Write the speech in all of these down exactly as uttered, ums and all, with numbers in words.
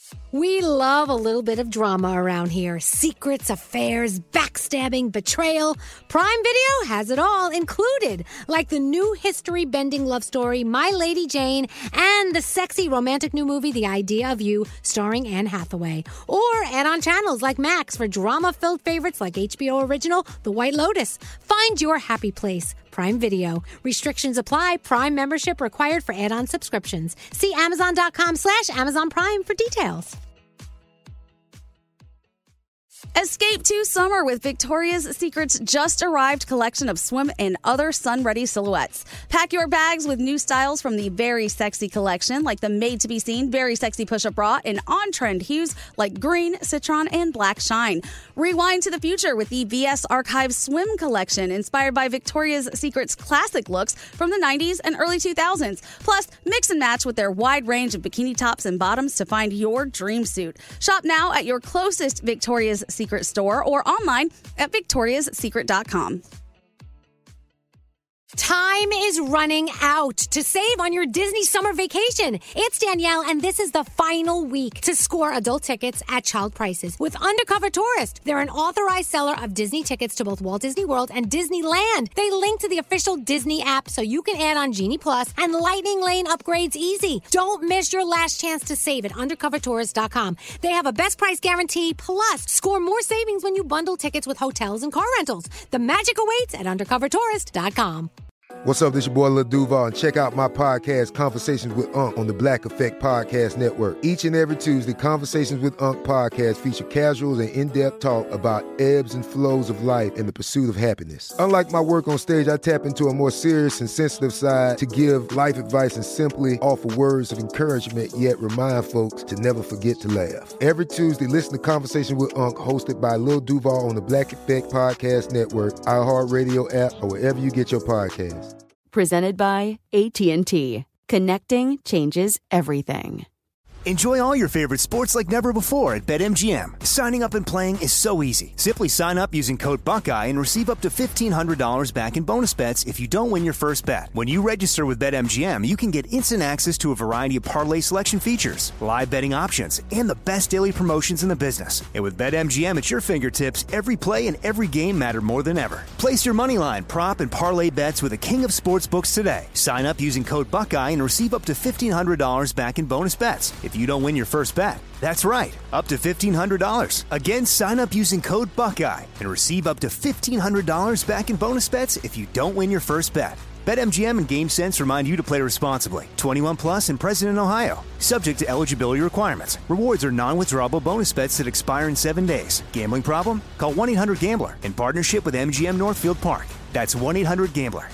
We love a little bit of drama around here. Secrets, affairs, backstabbing, betrayal. Prime Video has it all included, like the new history-bending love story, My Lady Jane, and the sexy romantic new movie, The Idea of You, starring Anne Hathaway. Or add-on channels like Max for drama-filled favorites like H B O original The White Lotus. Find your happy place. Prime Video. Restrictions apply. Prime membership required for add-on subscriptions. See Amazon.com slash Amazon Prime for details. Escape to summer with Victoria's Secret's just arrived collection of swim and other sun-ready silhouettes. Pack your bags with new styles from the Very Sexy collection, like the made-to-be-seen Very Sexy push-up bra, and on-trend hues like green, citron, and black shine. Rewind to the future with the V S Archive Swim collection, inspired by Victoria's Secret's classic looks from the nineties and early two thousands. Plus, mix and match with their wide range of bikini tops and bottoms to find your dream suit. Shop now at your closest Victoria's Secret store or online at victorias secret dot com. Time is running out to save on your Disney summer vacation. It's Danielle, and this is the final week to score adult tickets at child prices with Undercover Tourist. They're an authorized seller of Disney tickets to both Walt Disney World and Disneyland. They link to the official Disney app so you can add on Genie Plus and Lightning Lane upgrades easy. Don't miss your last chance to save at undercover tourist dot com. They have a best price guarantee, plus score more savings when you bundle tickets with hotels and car rentals. The magic awaits at undercover tourist dot com. What's up, this your boy Lil Duval, and check out my podcast, Conversations with Unc, on the Black Effect Podcast Network. Each and every Tuesday, Conversations with Unc podcast feature casual and in-depth talk about ebbs and flows of life and the pursuit of happiness. Unlike my work on stage, I tap into a more serious and sensitive side to give life advice and simply offer words of encouragement, yet remind folks to never forget to laugh. Every Tuesday, listen to Conversations with Unc, hosted by Lil Duval on the Black Effect Podcast Network, iHeartRadio app, or wherever you get your podcasts. Presented by A T and T. Connecting changes everything. Enjoy all your favorite sports like never before at BetMGM. Signing up and playing is so easy. Simply sign up using code Buckeye and receive up to fifteen hundred dollars back in bonus bets if you don't win your first bet. When you register with BetMGM, you can get instant access to a variety of parlay selection features, live betting options, and the best daily promotions in the business. And with BetMGM at your fingertips, every play and every game matter more than ever. Place your moneyline, prop, and parlay bets with the king of sportsbooks today. Sign up using code Buckeye and receive up to fifteen hundred dollars back in bonus bets if you don't win your first bet. That's right, up to fifteen hundred dollars. Again, sign up using code Buckeye and receive up to fifteen hundred dollars back in bonus bets if you don't win your first bet. BetMGM and GameSense remind you to play responsibly. twenty-one plus and present in Ohio. Subject to eligibility requirements. Rewards are non-withdrawable bonus bets that expire in seven days. Gambling problem? Call one eight hundred gambler in partnership with M G M Northfield Park. That's one eight hundred gambler.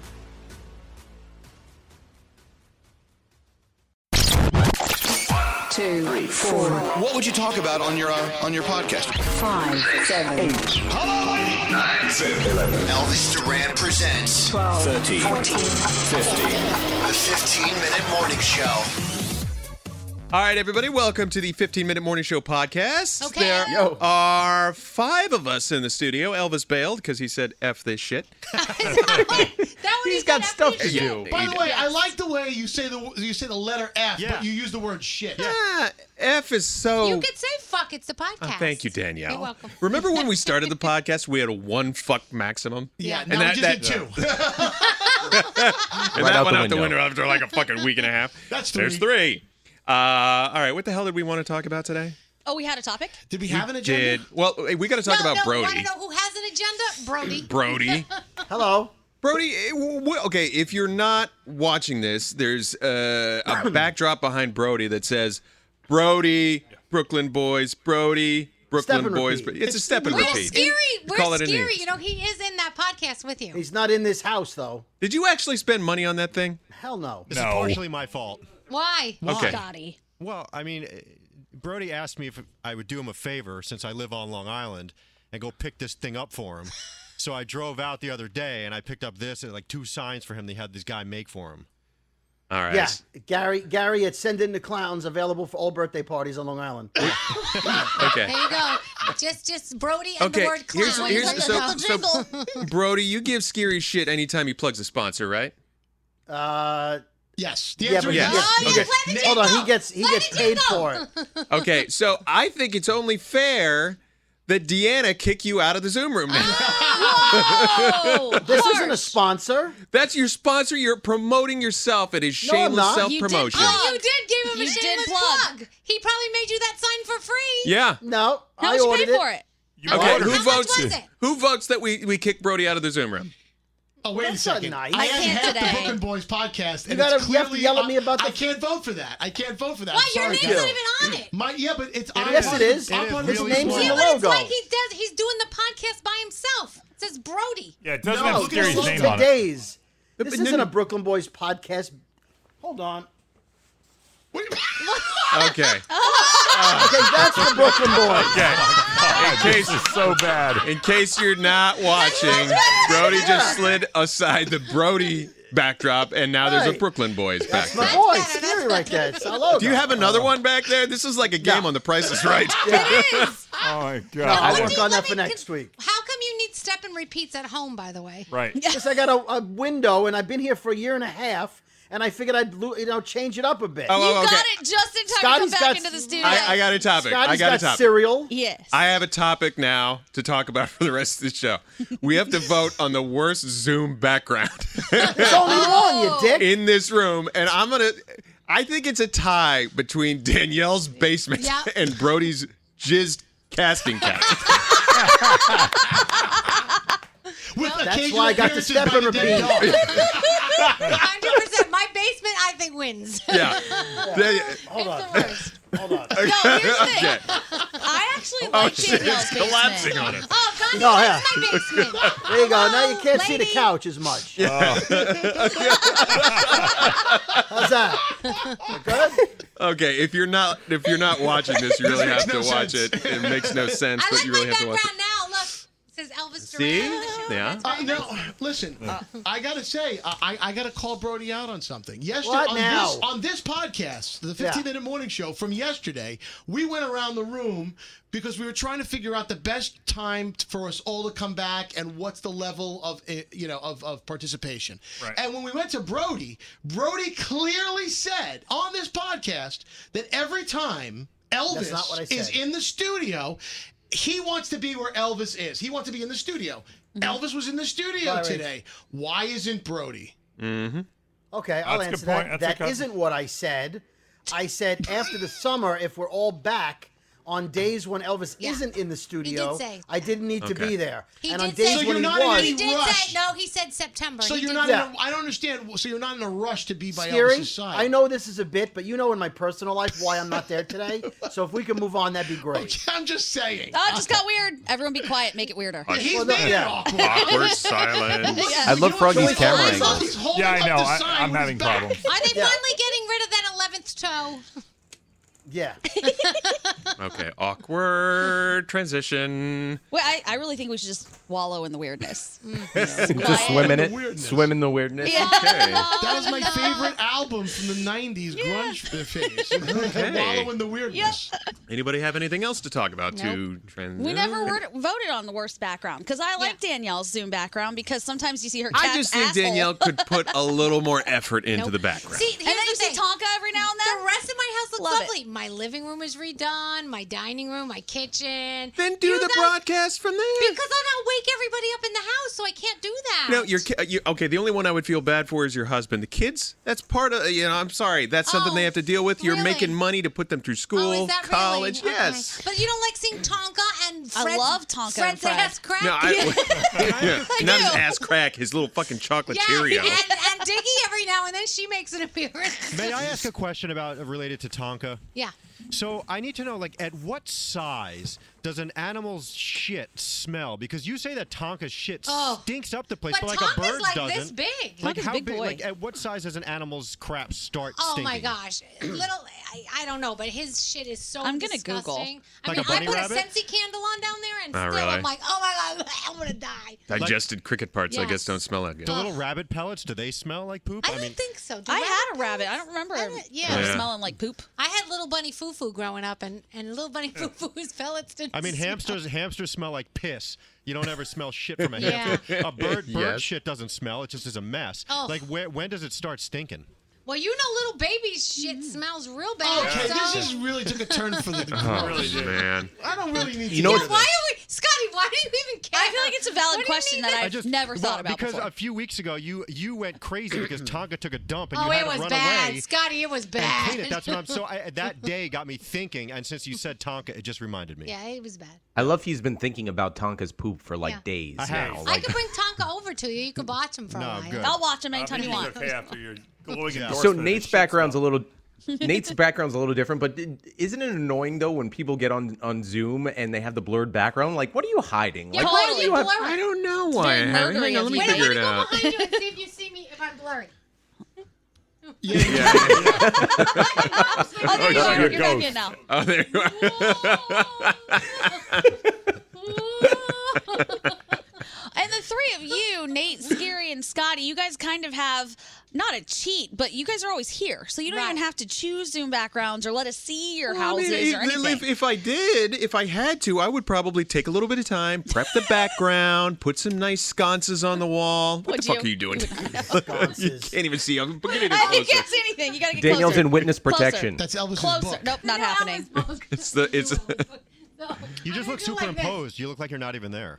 Two, three, four. What would you talk about on your uh, on your podcast? Five, seven, eight. Hello, nine, seven, eleven. Elvis Duran presents twelve, thirteen, fourteen, fifteen. The fifteen minute morning show. All right, everybody, welcome to the fifteen minute Morning Show podcast. Okay. There Yo. are five of us in the studio. Elvis bailed because he said F this shit. He's got stuff to do. By the way, I like the way you say the you say the letter F, Yeah. but you use the word shit. Ah, F is so... You could say fuck, it's the podcast. Oh, thank you, Danielle. You're welcome. Remember when we started the podcast, we had a one fuck maximum? Yeah, And now that- we that- just did two. And Right that out went the out the window. window after like a fucking week and a half. That's There's three. three. Uh, all right, what the hell did we want to talk about today? Oh, we had a topic? Did we have an agenda? Did well? Hey, we got to talk no, about no, Brody. Want to know who has an agenda? Brody. Brody. Hello. Brody, eh, w- w- okay, if you're not watching this, there's uh, a backdrop behind Brody that says, Brody, Brooklyn Boys, Brody, Brooklyn Step and Boys. repeat. It's a step and We're repeat. scary. We We're call it a scary. name. You know, he is in that podcast with you. He's not in this house, though. Did you actually spend money on that thing? Hell no. This is partially my fault. Why? Okay. Scotty. Well, I mean, eh, Brody asked me if I would do him a favor since I live on Long Island and go pick this thing up for him. So I drove out the other day and I picked up this and like two signs for him they had this guy make for him. All right. Yeah, Gary. Gary at Send In the Clowns, available for all birthday parties on Long Island. Okay. There you go. Just, just Brody and Okay. the word clown. Here's, here's, Like so, the so, Brody, you give Scary shit anytime he plugs a sponsor, right? Uh, Yes. The Yeah, answer but is he yes. gets, he Okay. gets, hold on, he gets he gets paid for it. Okay, so I think it's only fair that Deanna kick you out of the Zoom room now. Whoa! This isn't a sponsor. That's your sponsor. You're promoting yourself. It is No, I'm shameless not. self-promotion. You Oh, you did give him a You did shameless plug. plug. He probably made you that sign for free. Yeah. No, How I much you ordered pay for it? You Okay, ordered who it. How much votes? was it? Who votes that we, we kick Brody out of the Zoom room? Oh, wait a That's not second. nice. I I am can't half today. the Brooklyn Boys podcast, and gotta- it's you have to clearly yell at me about I the- can't vote for that. I can't vote for that. Why? I'm Your sorry, name's guys. not even on it. My, yeah, but it's on. Yes, it is. Up It on is His the really name's small. in Yeah, the but it's logo. like he does. He's doing the podcast by himself. It says Brody. Yeah, it doesn't No, have look at Scary's this name look on it. Today's. But- This but isn't no- a Brooklyn Boys podcast. Hold on. Okay. Okay, that's the Brooklyn Boys. Okay. God, this is so bad. In case you're not watching, Brody just slid aside the Brody backdrap, and now there's a Right. Brooklyn Boys That's my backdrop. boy, Scary right there. It's our logo. Do you have another one back there? This is like a game Yeah. on The Price is Right. It is. Oh my No, God. I'll Let work me- on let that for me- next week. How come you need step and repeats at home, by the way? Right. Because I got a, a window, and I've been here for a year and a half, and I figured I'd lo- you know change it up a bit. Oh, You oh, okay. got it just in time Scotty's to come got back into the s- studio. I, I got a topic. I Scotty's got, got a topic. cereal. yes. I have a topic now to talk about for the rest of the show. We have to vote on the worst Zoom background There's only one, you dick. in this room, and I'm gonna. I think it's a tie between Danielle's basement Yeah. and Brody's jizzed casting couch. With That's occasional why I got the appearances step by and the dead repeat. dog. one hundred percent. My basement, I think, wins. Yeah. There- Hold on. It's the worst. Hold on. No, here's the thing. Okay. I actually Oh, like shit, Danielle's it's basement. collapsing on it. Oh, God, No, that's yeah. my basement. There you go. Now you can't see the lady. couch as much. How's that? Good? Okay, if you're not if you're not watching this, you really have makes to no watch sense. it. It makes no sense, I but like you really my have to watch background it. now. Look, it says Elvis See? Duran on the show. Yeah. That's Uh, very no, nice. listen. Uh, I gotta say, I, I I gotta call Brody out on something. Yesterday What on now? this on this podcast, the Yeah. fifteen minute morning show from yesterday, we went around the room because we were trying to figure out the best time t- for us all to come back and what's the level of uh, you know of, of participation. Right. And when we went to Brody, Brody clearly said on this podcast that every time That's not what I Elvis is said. in the studio, he wants to be where Elvis is. He wants to be in the studio. Elvis was in the studio All right. today. Why isn't Brody? Mm-hmm. Okay, I'll That's a answer good point. that. That's a That good- isn't what I said. I said after the summer, if we're all back on days when Elvis Yeah. isn't in the studio, say. I didn't need to Okay. be there. He and did on days say- So when you're he not in was, any He did rush. say, no, he said September. So He you're did not. say- Yeah. In a, I don't understand. So you're not in a rush to be by Scary, Elvis's side. I know this is a bit, but you know in my personal life why I'm not there today. So if we can move on, that'd be great. Okay, I'm just saying. Oh, it just got weird. Everyone be quiet. Make it weirder. He's Well, made yeah. it awkward. Awkward silence. Yeah. I love Froggy's He's camera holding up- angles. He's holding Yeah, I up know. the I, sign I'm with his having back. problems. Are they Yeah. finally getting rid of that eleventh toe? Yeah. Okay, awkward transition. Wait, I, I really think we should just wallow in the weirdness. Just swim in The it. weirdness. Swim in the weirdness. Yeah. Okay. That was my favorite album from the nineties grunge phase. Wallow in the weirdness. Anybody have anything else to talk about to trans? We never word, voted on the worst background because I like Danielle's Zoom background because sometimes you see her cat's I just think asshole. Danielle could put a little more effort into Nope. the background. See, here's And then the you see thing. Tonka every now and then. The rest of my house looks Love it. lovely. My living room is redone. My dining room, my kitchen. Then do You the guys- broadcast from there. Because I don't wake everybody up in the house, so I can't do that. No, your ki- you, okay. The only one I would feel bad for is your husband. The kids, that's part of. You know, I'm sorry. That's something Oh, they have to deal with. You're really? making money to put them through Oh, school, is that college. really? Yes. Okay. But you don't like seeing Tonka and I Fred's, love Tonka and Fred's Fred. ass crack. No, I, yeah, not his do. ass crack. His little fucking chocolate yeah, Cheerio. and, and Diggy every now and then she makes an appearance. May I ask a question about uh, related to Tonka? Yeah. So I need to know, like, at what size does an animal's shit smell? Because you say that Tonka's shit Oh. stinks up the place, But but, like a Tonka's bird like doesn't. this big. Like Tonka's how big big? boy. Like at what size does an animal's crap start Oh stinking? my gosh, little. I, I don't know, but his shit is so I'm gonna Google. disgusting. I Like mean, a bunny I put rabbit? a Scentsy candle on down there, and Oh, still really? I'm like, oh my god, I'm gonna die. Digested cricket parts, I Yes. guess, don't smell that good. The little rabbit pellets, do they smell like poop? I, I don't mean, think so. Do I rabbit had a rabbit. I pellets? don't remember I her don't- yeah. Yeah. smelling like poop. I had little bunny foo foo growing up, and and little bunny foo foo's pellets didn't. I mean, smell. hamsters hamsters smell like piss. You don't ever smell shit from a Yeah. hamster. A bird bird Yes. shit doesn't smell. It just is a mess. Oh. Like where, when does it start stinking? Well, you know, little baby shit smells real bad. Okay, so. this just really took a turn for the. Oh, really did. man. I don't really need You to know hear what- Why this. are we, Scotty? Why do you even care? I feel like it's a valid What do you question mean that I I've just never well, thought about because before. a few weeks ago you you went crazy because Tonka took a dump and Oh, you had it to was run bad, away. Scotty. It was and bad. clean it. That's what I'm so. I, that day got me thinking, and since you said Tonka, it just reminded me. Yeah, it was bad. I love he's been thinking about Tonka's poop for like Yeah. days I have. now. I Like, could bring Tonka over to you. You could watch him for No, a while. good. I'll watch him I anytime think you he's want. okay after your glowing Yeah. endorsement so of Nate's shit background's smell. a little. Nate's background's a little different, but isn't it annoying though when people get on on Zoom and they have the blurred background? Like, what are you hiding? Yeah, Like, why why do do you you have? blur I it? don't know why I very have it. Hang murdery on, let of me you. Wait, I'm figure gonna it go out. behind you and see if you see me if I'm blurry. Yeah, Yeah. Oh, there you Oh, are. you're You're back ghost. in now. Oh, there you are. And the three of you, Nate, Scary, and Scotty, you guys kind of have not a cheat, but you guys are always here. So you don't Right. even have to choose Zoom backgrounds or let us see your Well, I houses mean, or if- anything. If, if I did, if I had to, I would probably take a little bit of time, prep the background, put some nice sconces on the wall. What Would the fuck you? are you doing? you Sconces. can't even see. I'm getting it you closer. can't see anything. You gotta get Daniel's closer. in witness Closer. protection. That's Elvis's Closer. book. Nope, not You know, happening. I was It's the it's. No, You I'm just look gonna do like this. superimposed. You look like you're not even there.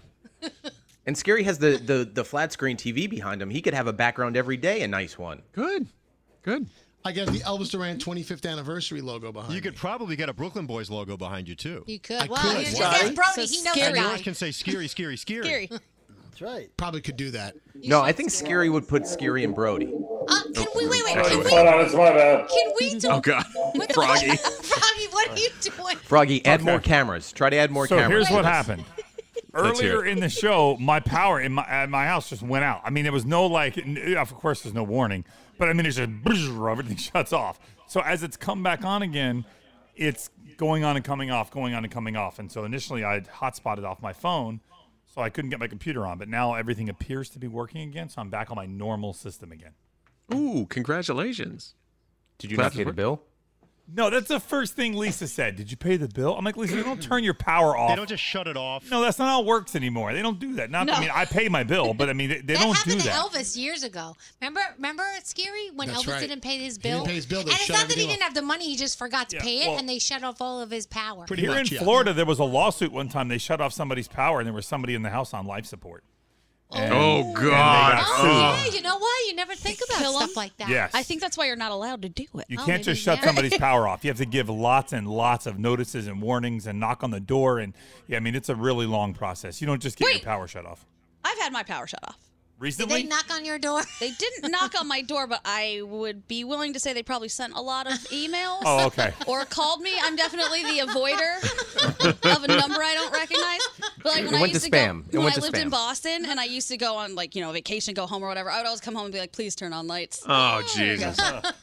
And Scary has the, the the flat screen T V behind him. He could have a background every day, a nice one. Good, good. I got the Elvis Duran twenty-fifth anniversary logo behind You could me. probably get a Brooklyn Boys logo behind you too. You could. I well, could. you just Why? ask Brody. So He knows scary. the And yours guy. can say scary, scary, scary. Scary. That's right. Probably could do that. No, I think Scary would put Scary and Brody. Uh, can we wait? Wait. Can Hold we? on, it's my bad. Can we do? Oh God, What the- Froggy. Froggy, what are you doing? Froggy, add Okay. more cameras. Try to add more So cameras. here's what happened. Let's hear Earlier it. in the show, my power in my at my house just went out. I mean, there was no like, n- of course, there's no warning, but I mean, it's just everything shuts off. So as it's come back on again, it's going on and coming off, going on and coming off. And so initially, I had hotspotted off my phone, so I couldn't get my computer on. But now everything appears to be working again, so I'm back on my normal system again. Ooh, congratulations. Did you not Classes pay the work? bill? No, that's the first thing Lisa said. Did you pay the bill? I'm like, Lisa, they don't turn your power off. They don't just shut it off. No, that's not how it works anymore. They don't do that. Not, No. I mean, I pay my bill, but I mean, they, they that don't do happened to that. Elvis years ago. Remember, remember, Scary, when That's Elvis right. didn't pay his He bill. didn't pay his bill, they and it's shut not that he everything didn't have the money; he just forgot to Yeah, pay it, well- and they shut off all of his power. Pretty Here much, in yeah. Florida, there was a lawsuit one time. They shut off somebody's power, and there was somebody in the house on life support. And- Oh and they God. got Oh, sued. yeah, you know what? You never think about Kill 'em? stuff like that. Yes. I think that's why you're not allowed to do it. You Oh, can't just maybe, shut yeah. somebody's power off. You have to give lots and lots of notices and warnings and knock on the door. And yeah, I mean, it's a really long process. You don't just get Wait. your power shut off. I've had my power shut off. Did Recently? they knock on your door? They didn't knock on my door, but I would be willing to say they probably sent a lot of emails. Oh, okay. Or called me. I'm definitely the avoider of a number I don't recognize. But like It when I went to used to spam. go, It when went I to lived in spam. Boston and I used to go on like you know vacation, go home or whatever, I would always come home and be like, please turn on lights. Oh Jesus.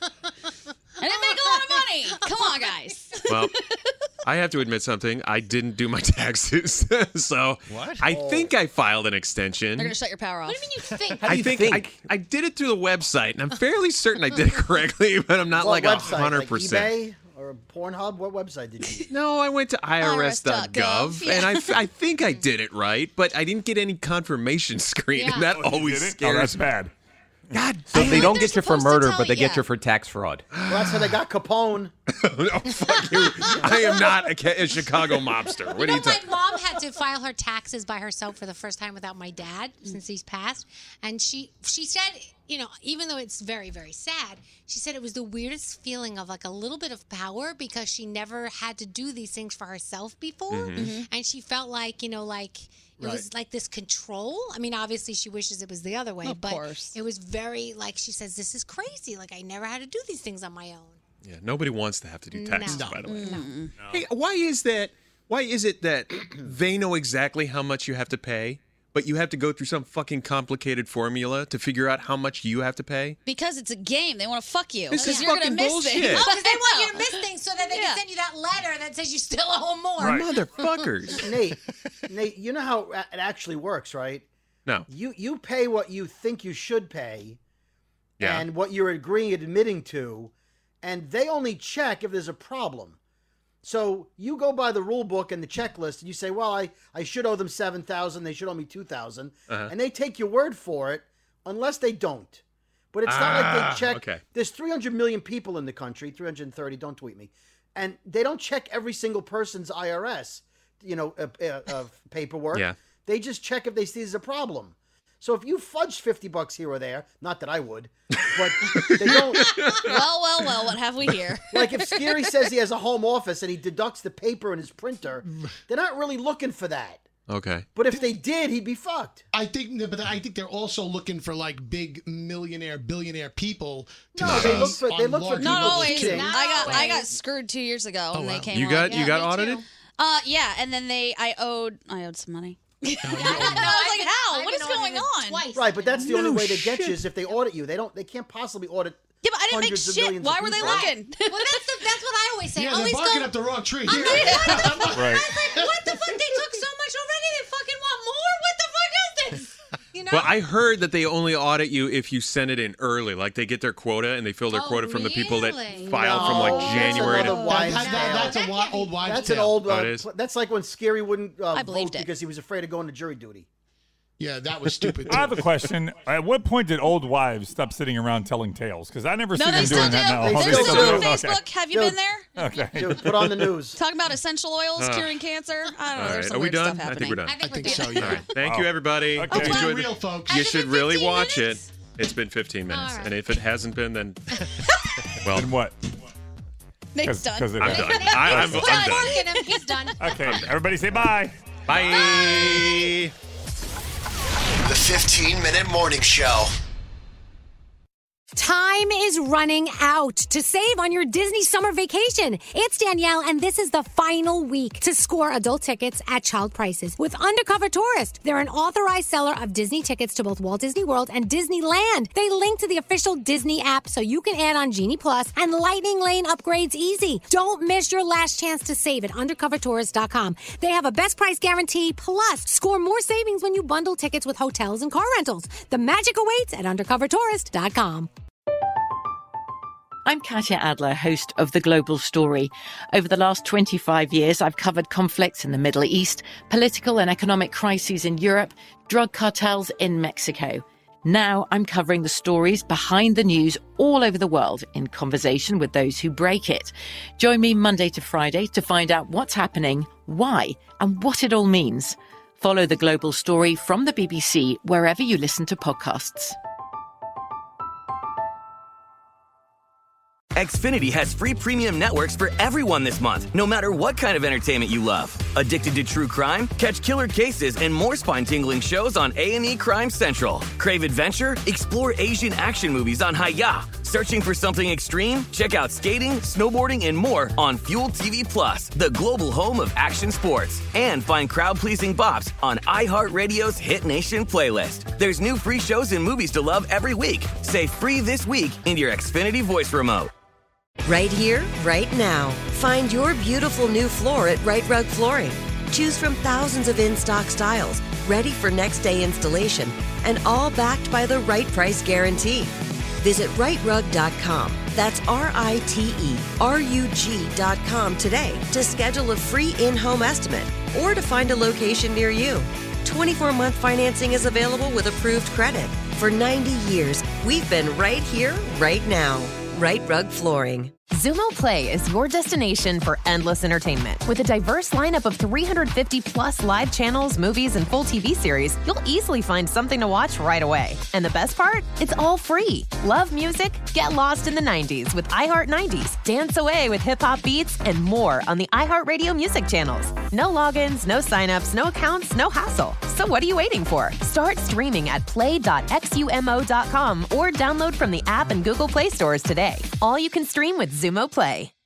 And it make a lot of money. Come on, guys. Well, I have to admit something. I didn't do my taxes, so What? I think I filed an extension. They're gonna shut your power off. What do you mean you think? How do I you think, think? I, I did it through the website, and I'm fairly certain I did it correctly, but I'm not What like a website? hundred Like percent. eBay or Pornhub? What website did you use? No, I went to I R S dot gov, gov, yeah. and I, I think I did it right, but I didn't get any confirmation screen, Yeah. and that Oh, you always did it? scares Oh, that's me. bad. God So damn they it. don't They're get you for supposed to murder, tell but they you, get yeah. you for tax fraud. Well, that's how they got Capone. No, fuck you. I am not a, ca- a Chicago mobster. What You are know, you my talking? mom had to file her taxes by herself for the first time without my dad since he's passed, and she she said, you know, even though it's very very sad, she said it was the weirdest feeling of like a little bit of power because she never had to do these things for herself before, Mm-hmm. and she felt like you know like. It Right. was like this control. I mean, obviously, she wishes it was the other way, Of but course. it was very like she says, "This is crazy. Like I never had to do these things on my own." Yeah, nobody wants to have to do taxes, No. by the way. No. Hey, why is that? Why is it that they know exactly how much you have to pay, but you have to go through some fucking complicated formula to figure out how much you have to pay? Because it's a game. They want to fuck you. This 'Cause is you're fucking gonna miss bullshit. things. Oh, because they want you to miss things so that they Yeah. can send you that letter that says you still owe more. Right. Motherfuckers. Nate, Nate, you know how it actually works, right? No. You you pay what you think you should pay, Yeah. and what you're agreeing and admitting to, and they only check if there's a problem. So you go by the rule book and the checklist, and you say, "Well, I, I should owe them seven thousand. They should owe me two thousand, Uh-huh. and they take your word for it, unless they don't. But it's not like Ah, they check. okay. There's three hundred million people in the country, three hundred thirty, don't tweet me. And they don't check every single person's I R S, you know, uh, uh, uh, paperwork. Yeah. They just check if they see there's a problem. So if you fudge fifty bucks here or there, not that I would, but they don't. Well, well, well, what have we here? Like if Scary says he has a home office and he deducts the paper in his printer, they're not really looking for that. Okay. But if they did, he'd be fucked. I think, but I think they're also looking for like big millionaire, billionaire people. To No, they seize look for- they on look for large Not people always. cheating. I got I got always. screwed two years ago Oh, when wow. they came You on. got you Yeah, got me audited? too. Uh, yeah, and then they I owed I owed some money. No, I was like, how? I've What is been going audited on? Twice. Right, but that's the No only way they get shit. you is if they audit you. They don't. They can't possibly audit. Yeah, but I didn't make hundreds of shit. millions Why of were they people. looking? Well, that's the, that's what I always say. Yeah, they're always barking go. up the wrong tree. I'm Here. like, what the fuck? Right. I was like, what the fuck? They took so much already. They fucking want more. What the fuck is this? You know. Well, I heard that they only audit you if you send it in early. Like they get their quota and they fill their Oh, quota from the people that really? filed from No, like that's January another to. wives' That- that- tale. that's a wi- old wives' That's an tale. old. Uh, Oh, it is? That's like when Scary wouldn't uh, I vote believed it. because he was afraid of going to jury duty. Yeah, that was stupid. I have too. a question. At what point did old wives stop sitting around telling tales? Because I never No, see they them still doing do. that now. They Oh, They're still still do. on Okay. Facebook. Have you Dude. been there? Okay. Dude, put on the news. Talking about essential oils Uh. curing cancer. I don't know. All There's right, some are we weird done? stuff I happening. think we're done. I think I we're think good. so, All yeah. right. Thank Wow. you, everybody. Okay. Hope you Keep it enjoyed real, the- folks. You Has it should been really fifteen watch minutes? it. It's been fifteen minutes, All right. and if it hasn't been, then well, And what? Nick's done. Because I'm done. I, I'm, Put I'm a done. fork in him. He's done. Okay, everybody say bye. Bye. The fifteen minute Morning Show. Time is running out to save on your Disney summer vacation. It's Danielle, and this is the final week to score adult tickets at child prices with Undercover Tourist. They're an authorized seller of Disney tickets to both Walt Disney World and Disneyland. They link to the official Disney app so you can add on Genie Plus and Lightning Lane upgrades easy. Don't miss your last chance to save at undercover tourist dot com. They have a best price guarantee, plus score more savings when you bundle tickets with hotels and car rentals. The magic awaits at undercover tourist dot com. I'm Katya Adler, host of The Global Story. Over the last twenty-five years, I've covered conflicts in the Middle East, political and economic crises in Europe, drug cartels in Mexico. Now I'm covering the stories behind the news all over the world in conversation with those who break it. Join me Monday to Friday to find out what's happening, why, and what it all means. Follow The Global Story from the B B C wherever you listen to podcasts. Xfinity has free premium networks for everyone this month, no matter what kind of entertainment you love. Addicted to true crime? Catch killer cases and more spine-tingling shows on A and E Crime Central. Crave adventure? Explore Asian action movies on Hi-Ya. Searching for something extreme? Check out skating, snowboarding, and more on Fuel T V Plus, the global home of action sports. And find crowd-pleasing bops on iHeartRadio's Hit Nation playlist. There's new free shows and movies to love every week. Say free this week in your Xfinity voice remote. Right here, right now. Find your beautiful new floor at Right Rug Flooring. Choose from thousands of in-stock styles, ready for next day installation, and all backed by the right price guarantee. Visit right rug dot com. That's R I T E R U G dot com today to schedule a free in-home estimate or to find a location near you. twenty-four month financing is available with approved credit. For ninety years, we've been right here, right now. Right Rug Flooring. Zumo Play is your destination for endless entertainment. With a diverse lineup of three hundred fifty plus live channels, movies, and full T V series, you'll easily find something to watch right away. And the best part? It's all free. Love music? Get lost in the nineties with iHeart nineties. Dance away with hip-hop beats and more on the iHeartRadio music channels. No logins, no signups, no accounts, no hassle. So what are you waiting for? Start streaming at play dot xumo dot com or download from the app and Google Play stores today. All you can stream with Zumo Play.